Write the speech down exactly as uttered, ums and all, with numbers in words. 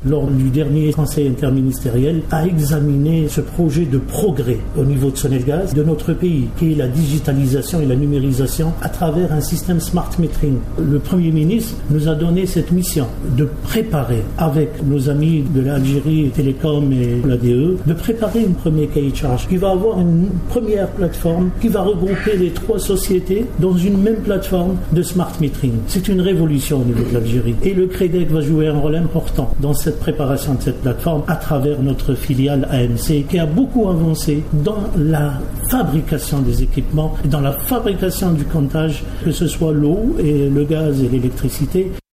lors du dernier conseil interministériel, a examiné ce projet de progrès au niveau de Sonelgaz, de notre pays, qui est la digitalisation et la numérisation à travers un système smart metering. Le Premier ministre nous a donné cette mission de préparer, avec nos amis de l'Algérie Télécom et l'A D E, de préparer un premier cahier de charge qui va avoir une première plateforme qui va regrouper les trois sociétés dans une même plateforme de smart metering. C'est une révolution au niveau de l'Algérie. Et le Crédec va jouer un rôle important dans cette préparation de cette plateforme à travers notre filiale A M C qui a beaucoup avancé dans la fabrication des équipements, dans la fabrication du comptage, que ce soit l'eau et le gaz et l'électricité.